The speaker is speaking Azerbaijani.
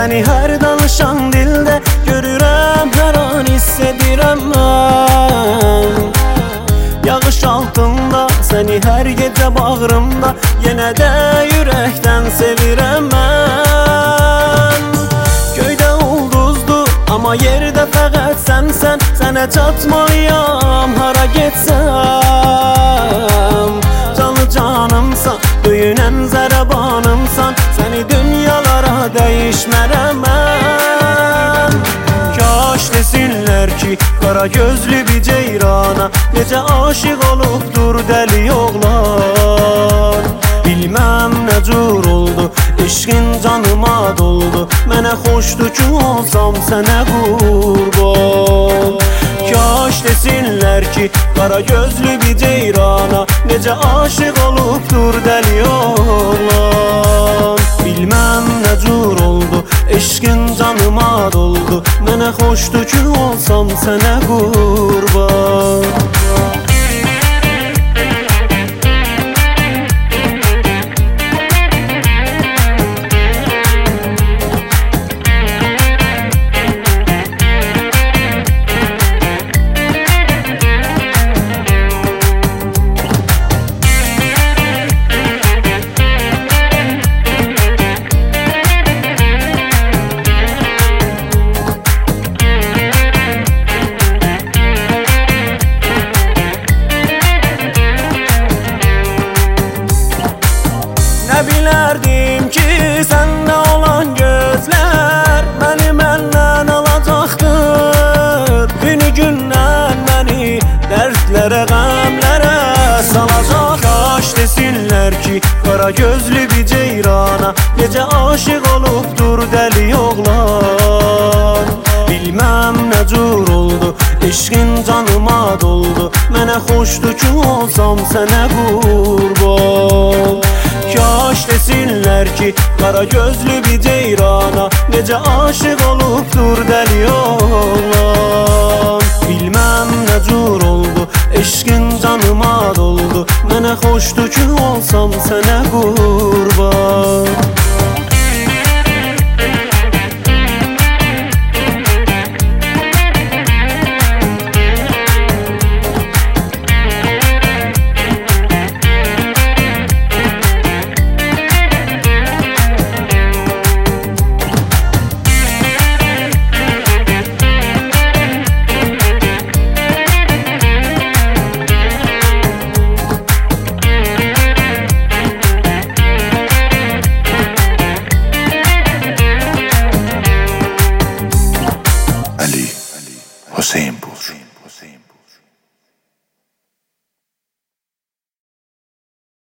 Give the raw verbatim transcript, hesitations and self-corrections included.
səni hər danışan dildə görürəm, hər an hiss edirəm mən. Yağış altında səni hər gecə bağrımda, yenə də ürəkdən sevirəm mən. Göydə ulduzdur, amma yerdə fəqət sənsən. Sənə çatmalıyam hara getsəm. Canı canımsan, döyünən zərəbanımsan, səni dünyalara dəyişmərəm mən. Kaş desinlər ki, qara gözlü bir ceyrana necə aşiq olubdur dəli oğlan. Bilməm nə cür oldu, eşqin canıma doldu, mənə xoşdur ki olsam sənə qurban. Kaş desinlər ki, qara gözlü bir ceyrana necə aşiq olubdur dəli oğlan. Bilməm nə cür oldu, eşqin canıma doldu, mənə xoşdur ki olsam sənə qurban. Nə bilərdim ki, səndə olan gözlər məni məndən alacaqdır. Günü gündən məni dərdlərə, qəmlərə salacaq. Kaş desinlər ki, qara gözlü bir ceyrana necə aşiq olubdur dəli oğlan. Bilməm nə cür oldu, eşqin canıma doldu, mənə xoşdur ki olsam sənə qurban. Kaş desinlər ki, qara gözlü bir ceyrana necə aşiq olubdur dəli oğlan. Bilməm nə cür oldu, eşqin canıma doldu, mənə xoşdur ki olsam sənə qurban. Hüseyin Bul.